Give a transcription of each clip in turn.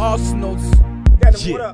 Arsenals. Daddy, what up?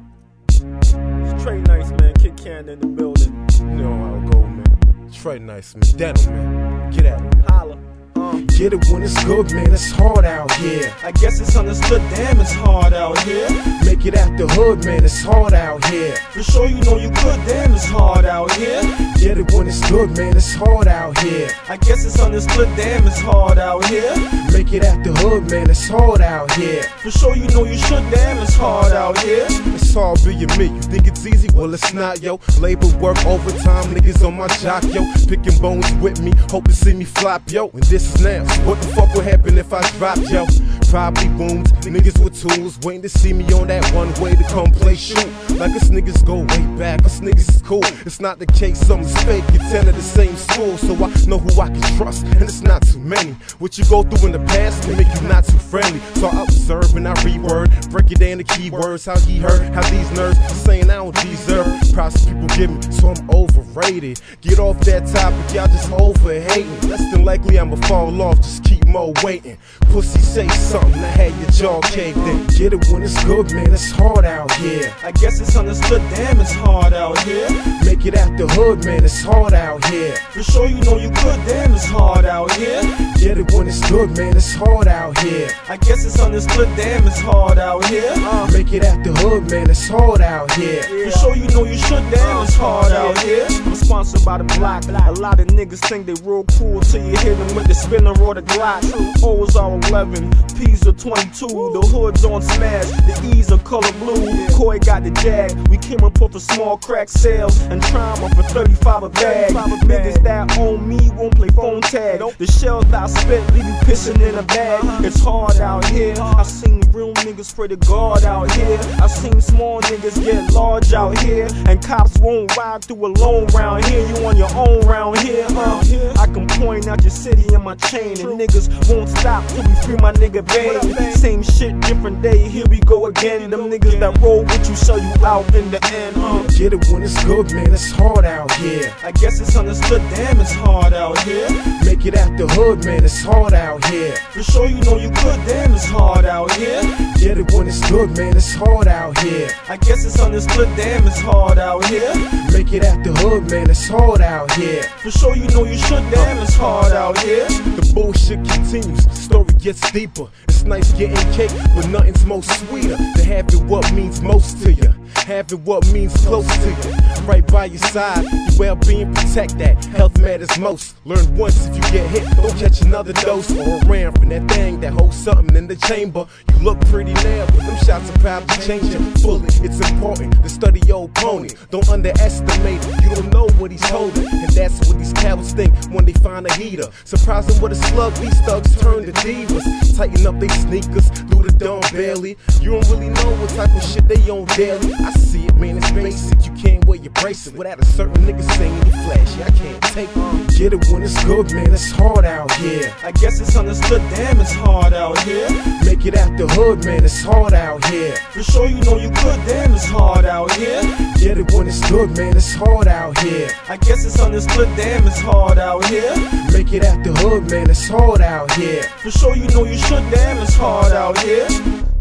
It's Trey Nice, man. Kid Cannon in the building. You know how it go, man. Trey Nice, man. Denim, man. Get at it. Holla. Get it when it's good, man. It's hard out here. I guess it's understood, damn, it's hard out here. Make it out the hood, man. It's hard out here. For sure you know you could, damn, it's hard out here. Get it when it's good, man. It's hard out here. I guess it's understood, damn, it's hard out here. Make it out the hood, man. It's hard out here. For sure you know you should, damn, it's hard out here. It's hard being me. You think it's easy? Well, it's not, yo. Labor work, overtime, niggas on my jock, yo. Picking bones with me, hope to see me flop, yo. And this is now. What the fuck would happen if I dropped, yo? Probably booms, niggas with tools, waiting to see me on that one way to come play shoot. Like us niggas go way back, us niggas is cool. It's not the case, something's fake, you attend the same school. So I know who I can trust, and it's not too many. What you go through in the past can make you not too friendly. So I observe and I reword, break it down to keywords. How he heard, how these nerds saying I don't deserve. Props people give me, so I'm overrated. Get off that topic, y'all just over hating. Less than likely I'ma fall off, just keep more waiting. Pussy say something, I had your jaw caved in. Get it when it's good, man, it's hard out here. I guess it's understood, damn, it's hard out here. Make it out the hood, man, it's hard out here. For sure you know you could, damn, it's hard out here. Get it when it's good, man, it's hard out here. I guess it's understood, damn, it's hard out here. Make it out the hood, man, it's hard out here. For sure you know you should, damn, it's hard out here. I'm sponsored by the block. A lot of niggas think they real cool till you hit them with the spinner or the Glock. O's are 11, P's are 22. The hood's on smash, the E's are color blue. Koi got the jag. We came up off a small crack sales and trauma for 35 a bag. Niggas that own me won't play phone tag. The shells that I spit leave you pissing in a bag. It's hard out here. I seen real niggas pray to God out here. I seen small niggas get large out here. And cops won't ride through alone round here. You on your own round here. I can point out your city and my chain, and niggas won't stop till we free my nigga Bane. Same shit, different day, here we go again. Them niggas that roll with you sell you out in the end. Get it when it's good, man, it's hard out here. I guess it's understood, damn, it's hard out here. Make it out the hood, man, it's hard out here. For sure you know you could, damn, it's hard out here. Get it when it's good, man, it's hard out here. I guess it's understood, damn, it's hard out here. Make it out the hood, man, it's hard out here. For sure you know you should, damn, it's hard out here. The bullshit continues, the story gets deeper. It's nice getting cake, but nothing's more sweeter than having what means most to you. Having what means close to you, right by your side. Your well-being, protect that. Health matters most. Learn once if you get hit, don't catch another dose. Or around from that thing that holds something in the chamber. You look pretty now, but them shots are probably changing fully. It's important to study your opponent. Don't underestimate it. You don't know what he's holding, and that's what these cowards think when they find a heater. Surprising what a slug these thugs turn to divas. Tighten up they sneakers, do the dumb belly. You don't really know what type of shit they on daily. I see it, man, it's basic. You can't wear your bracelet without a certain nigga saying he flashy. I can't take it. Get it when it's good, man, it's hard out here. I guess it's understood, damn, it's hard out here. Make it out the hood, man, it's hard out here. For sure you know you could, damn, it's hard out here. Get it when it's good, man, it's hard out here. I guess it's understood, damn, it's hard out here. Make it out the hood, man, it's hard out here. For sure you know you should, damn, it's hard out here.